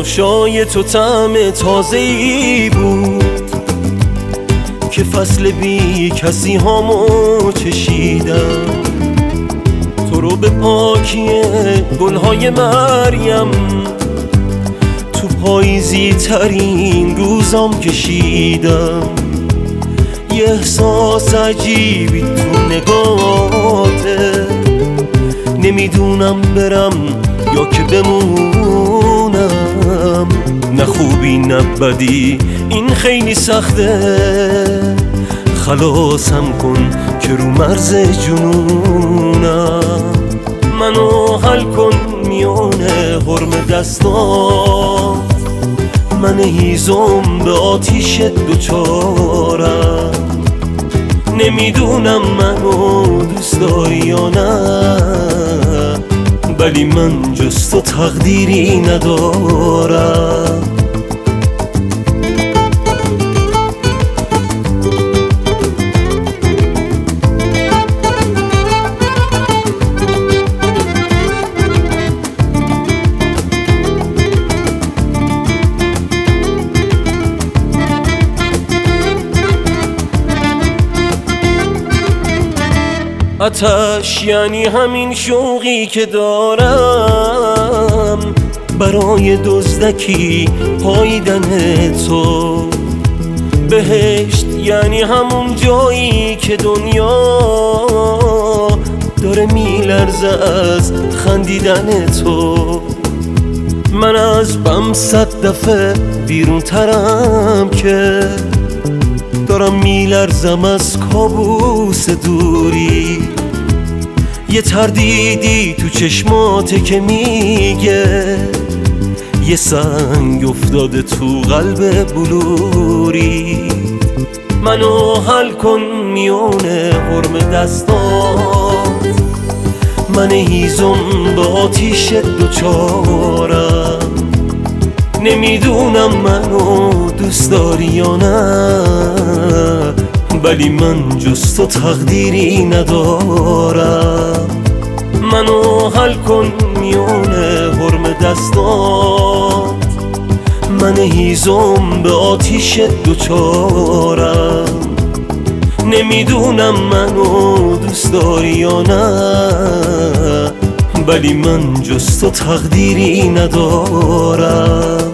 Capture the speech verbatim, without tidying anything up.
تماشای تو طعم تازه‌ای بود که فصل بی کسی هامو چشیدم. تو رو به پاکی گلهای مریم تو پاییزی ترین روزام کشیدم. یه احساس عجیبی تو نگاهته، نمیدونم برم یا که بمونم. نه خوبی نه بدی این خیلی سخته، خلاصم کن که رو مرز جنونم. منو حل کن میونه حرم دستات، من هیزم به آتیش دوچارم. نمیدونم منو دوست داری یا نه، ولی من جز تو تقدیری ندارم. آتش یعنی همین شوقی که دارم برای دزدکی پاییدن تو. بهشت یعنی همون جایی که دنیا داره میلرزه از خندیدن تو. من از بم صد دفعه بیرون ترم که دارم میلرزم از کابوس دوری. یه تردیدی تو چشماته که میگه یه سنگ افتاده تو قلب بلوری. منو حل کن میونه حرم دستات، من هیزم به آتیش دوچارم. نمیدونم منو دوست داری یا نه، ولی من جز تو تقدیری ندارم. منو حل کن میونه حرم دستات، من هیزم به آتیش دوچارم. نمیدونم منو دوست داری یا نه، ولی من جز تو تقدیری ندارم.